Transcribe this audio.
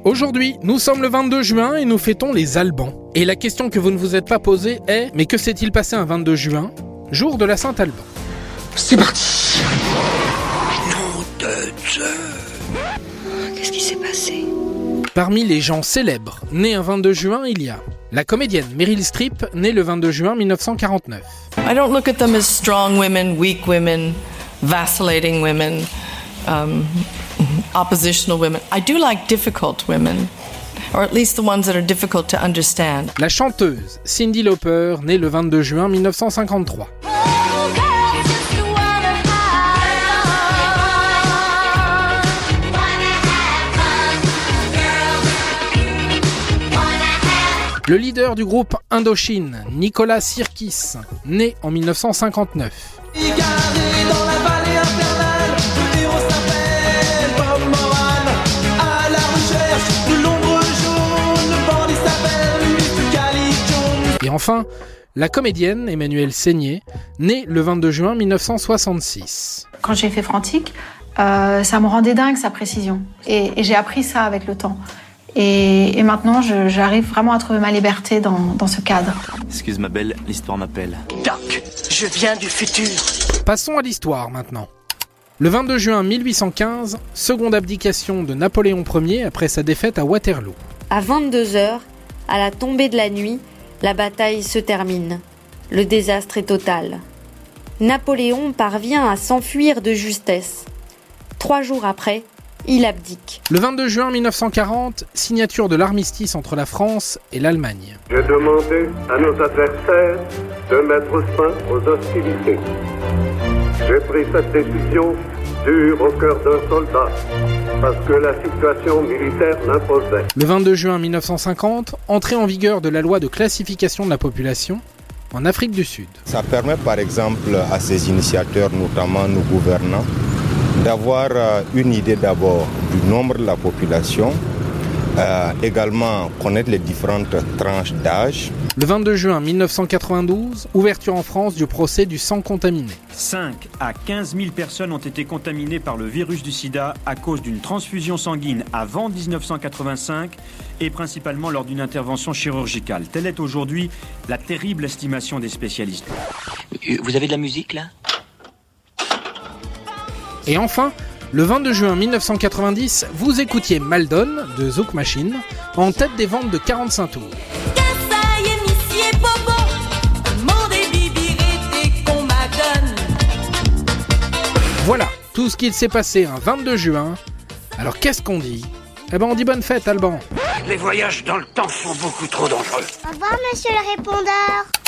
Aujourd'hui, nous sommes le 22 juin et nous fêtons les Albans. Et la question que vous ne vous êtes pas posée est « Mais que s'est-il passé un 22 juin, jour de la Saint-Alban ?» C'est parti. Nom de Dieu. Qu'est-ce qui s'est passé ? Parmi les gens célèbres nés un 22 juin, il y a la comédienne Meryl Streep, née le 22 juin 1949. I don't look at them as strong women, weak women, vacillating women, oppositional women. I do like difficult women, or at least the ones that are difficult to understand. La chanteuse Cyndi Lauper, née le 22 juin 1953. Le leader du groupe Indochine, Nicolas Sirkis, né en 1959. Et enfin, la comédienne Emmanuelle Seigner, née le 22 juin 1966. Quand j'ai fait Frantic, ça me rendait dingue sa précision. Et j'ai appris ça avec le temps. Et maintenant, j'arrive vraiment à trouver ma liberté dans ce cadre. Excuse ma belle, l'histoire m'appelle. Doc, je viens du futur. Passons à l'histoire maintenant. Le 22 juin 1815, seconde abdication de Napoléon Ier après sa défaite à Waterloo. À 22h, à la tombée de la nuit, la bataille se termine. Le désastre est total. Napoléon parvient à s'enfuir de justesse. 3 jours après, il abdique. Le 22 juin 1940, signature de l'armistice entre la France et l'Allemagne. J'ai demandé à nos adversaires de mettre fin aux hostilités. J'ai pris cette décision dure au cœur d'un soldat, parce que la situation militaire l'imposait. Le 22 juin 1950, entrée en vigueur de la loi de classification de la population en Afrique du Sud. Ça permet par exemple à ces initiateurs, notamment nos gouvernants, d'avoir une idée d'abord du nombre de la population, également connaître les différentes tranches d'âge. Le 22 juin 1992, ouverture en France du procès du sang contaminé. 5 à 15 000 personnes ont été contaminées par le virus du sida à cause d'une transfusion sanguine avant 1985 et principalement lors d'une intervention chirurgicale. Telle est aujourd'hui la terrible estimation des spécialistes. Vous avez de la musique là ? Et enfin, le 22 juin 1990, vous écoutiez Maldon de Zouk Machine en tête des ventes de 45 tours. Voilà tout ce qu'il s'est passé un 22 juin. Alors qu'est-ce qu'on dit ? Eh ben on dit bonne fête, Alban. Les voyages dans le temps sont beaucoup trop dangereux. Au revoir, monsieur le répondeur.